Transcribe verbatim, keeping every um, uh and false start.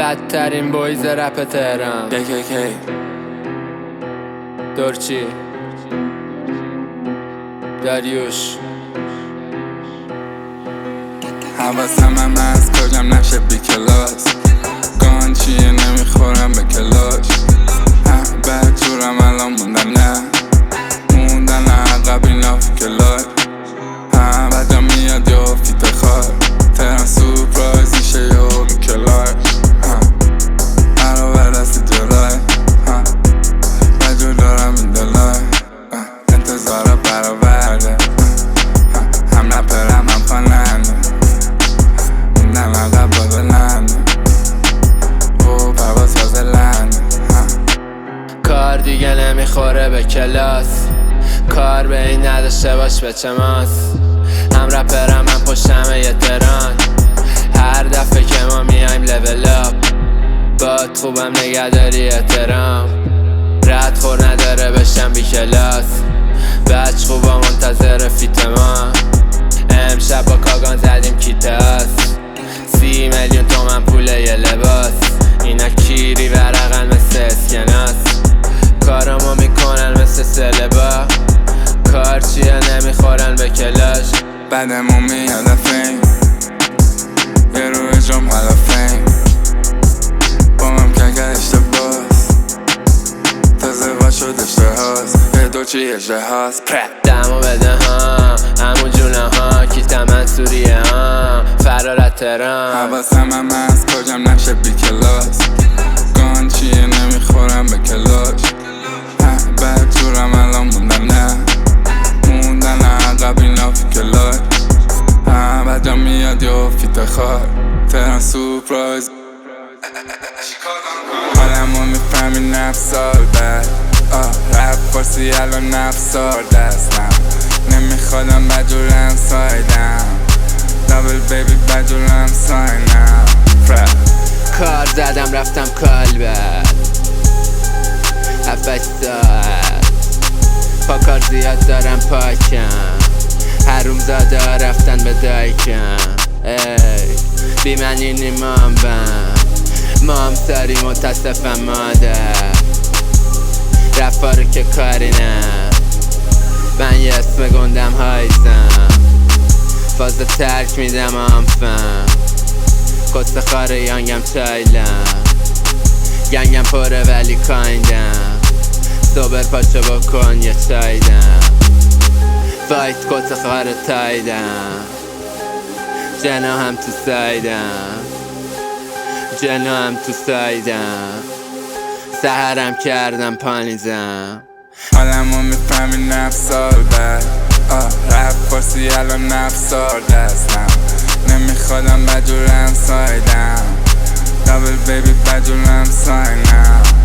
بدترین بویز رپ تهران کی کی کی دورچی داریوش حواسم هم از کجم نشه بی کلاس گان چیه نمیخورم به کلاش بعد جورم الان موندن نه موندن عقب اینا فی کلاش بعد جا میاد یا فیت خار تهران سورپرایز میشه یا بی کلاش علاوه دست جلای بجور دارم این دلای انتظارا برآورده هم نپرم هم خواننده موندم عقب با بلنده او پرواز تازه لنده کار دیگه نمیخوره به کلاس کار به این نداشته باش به چه ماس هم رپرم هم پشتم یه تران هر دفعه که ما میایم لول اپ باد خوبم نگهداری احترام رد خور نداره بشم بی کلاس بچ خوبا منتظر فیت ما امشب با کاگان زدیم کیتاس سی میلیون تومن پول یه لباس اینا کیری ورقن مثل اسکناس کارامو میکنن مثل سلبا کار چیه نمیخورن به کلاش بعدمون میاد فیم یه رو اجرام حالا فیم با من که اشتباس تازه وا شد اشتهاز یه دو چی اجرهاز دمو بده ها همون جونه ها کیت منصوریه ها فرارت تران حواسم هم از کجم نشه بی کلاس گان چیه نمیخورم به کلاش بعد جورم الان موندن نه موندن عقب اینا فی کلاش بعد جا میاد یا فیت خار تهران سورپرایز حالمو میفهمی نفس سال بعد رپ فارسی الان نفس سال دستم نمیخوادم بجورم سایدم دابل بیبی بجورم ساینم کار زدم رفتم کالبد هفتش ساعت پا کار زیاد دارم پاکم هروم زاده ها رفتن به دایکم ای بی من اینی مام بم مام ساری متاسفم مادر رفارو که کاری نه من یه اسم گندم هایزم فازه ترک میدم آنفم قصه خاره یانگم چایلم گنگم پره ولی کایندم صبر پاچه بکن یه چایدم وایت قصه خاره تایدم جنا هم تو سایدم جنا هم تو سایدم سهرم کردم پانیزم حالمو میفهمی نفس سال بعد رپ فارسی الان نفس سال دستم نمیخوادم بجورم سایدم دابل بیبی بجورم ساینم